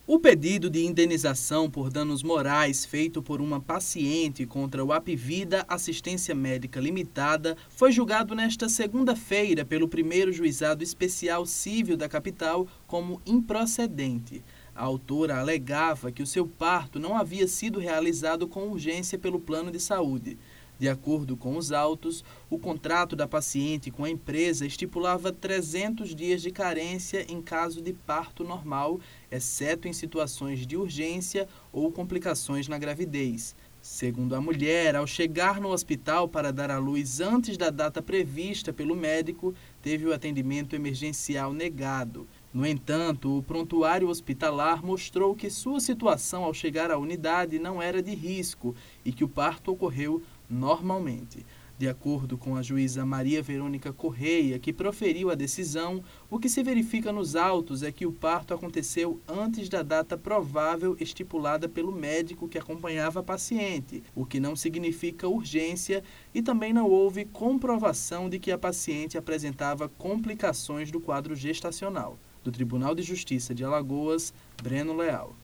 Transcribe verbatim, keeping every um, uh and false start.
O pedido de indenização por danos morais feito por uma paciente contra o Apvida Assistência Médica Limitada foi julgado nesta segunda-feira pelo primeiro Juizado Especial Cível da capital como improcedente. A autora alegava que o seu parto não havia sido realizado com urgência pelo plano de saúde. De acordo com os autos, o contrato da paciente com a empresa estipulava trezentos dias de carência em caso de parto normal, exceto em situações de urgência ou complicações na gravidez. Segundo a mulher, ao chegar no hospital para dar à luz antes da data prevista pelo médico, teve o atendimento emergencial negado. No entanto, o prontuário hospitalar mostrou que sua situação ao chegar à unidade não era de risco e que o parto ocorreu normalmente. De acordo com a juíza Maria Verônica Correia, que proferiu a decisão, o que se verifica nos autos é que o parto aconteceu antes da data provável estipulada pelo médico que acompanhava a paciente, o que não significa urgência, e também não houve comprovação de que a paciente apresentava complicações do quadro gestacional. Do Tribunal de Justiça de Alagoas, Breno Leal.